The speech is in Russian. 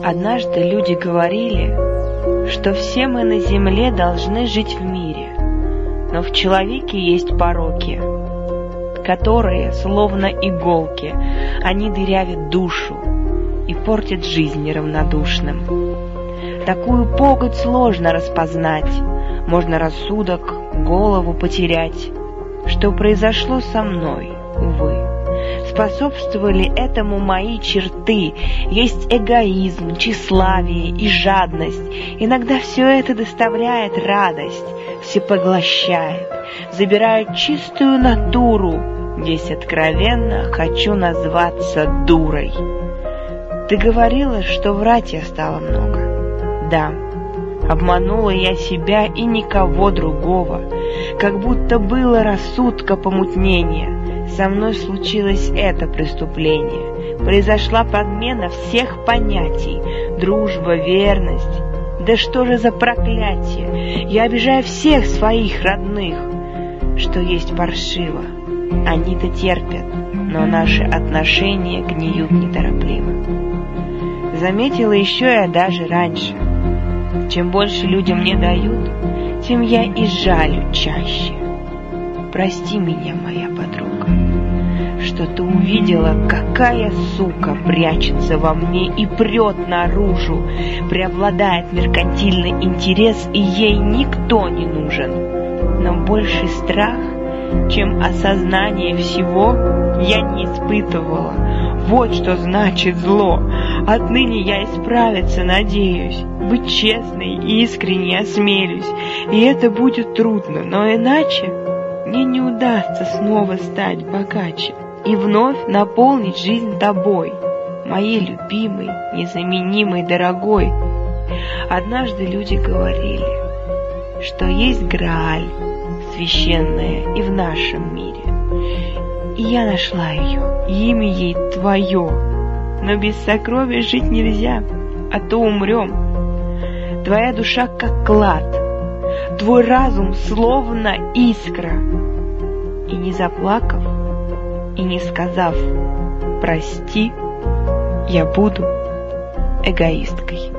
Однажды люди говорили, что все мы на земле должны жить в мире, но в человеке есть пороки, которые, словно иголки, они дырявят душу и портят жизнь неравнодушным. Такую погонь сложно распознать, можно рассудок, голову потерять. Что произошло со мной, увы. Способствовали этому мои черты. Есть эгоизм, тщеславие и жадность. Иногда все это доставляет радость, всепоглощает, забирает чистую натуру. Здесь откровенно хочу назваться дурой. Ты говорила, что врать я стала много. Да, обманула я себя и никого другого. Как будто было рассудка помутнение. Со мной случилось это преступление. Произошла подмена всех понятий. Дружба, верность. Да что же за проклятие? Я обижаю всех своих родных. Что есть паршиво. Они-то терпят, но наши отношения гниют неторопливо. Заметила еще я даже раньше. Чем больше люди мне дают, тем я и жалю чаще. Прости меня, моя подруга, что ты увидела, какая сука прячется во мне и прет наружу. Преобладает меркантильный интерес, и ей никто не нужен. Но больший страх, чем осознание всего, я не испытывала. Вот что значит зло. Отныне я исправиться надеюсь, быть честной и искренней осмелюсь. И это будет трудно, но иначе мне не удастся снова стать богаче и вновь наполнить жизнь тобой, моей любимой, незаменимой, дорогой. Однажды люди говорили, что есть Грааль, священная и в нашем мире. И я нашла ее, имя ей твое. Но без сокровищ жить нельзя, а то умрем. Твоя душа как клад, твой разум словно искра. И не заплакав, и не сказав «прости», я буду эгоисткой.